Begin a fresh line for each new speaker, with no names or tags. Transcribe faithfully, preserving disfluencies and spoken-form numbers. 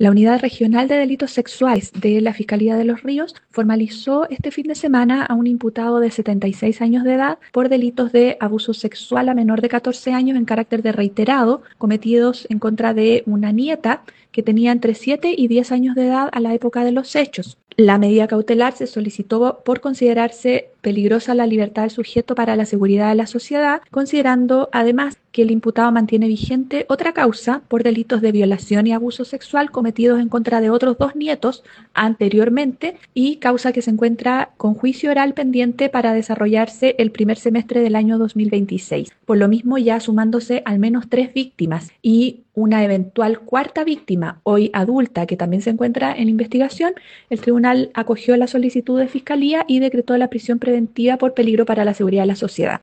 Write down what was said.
La Unidad Regional de Delitos Sexuales de la Fiscalía de Los Ríos formalizó este fin de semana a un imputado de setenta y seis años de edad por delitos de abuso sexual a menor de catorce años en carácter de reiterado cometidos en contra de una nieta que tenía entre siete y diez años de edad a la época de los hechos. La medida cautelar se solicitó por considerarse peligrosa la libertad del sujeto para la seguridad de la sociedad, considerando además que el imputado mantiene vigente otra causa por delitos de violación y abuso sexual cometidos en contra de otros dos nietos anteriormente y causa que se encuentra con juicio oral pendiente para desarrollarse el primer semestre del año dos mil veintiséis. Por lo mismo, ya sumándose al menos tres víctimas y una eventual cuarta víctima, hoy adulta, que también se encuentra en investigación, el tribunal acogió la solicitud de fiscalía y decretó la prisión preventiva por peligro para la seguridad de la sociedad.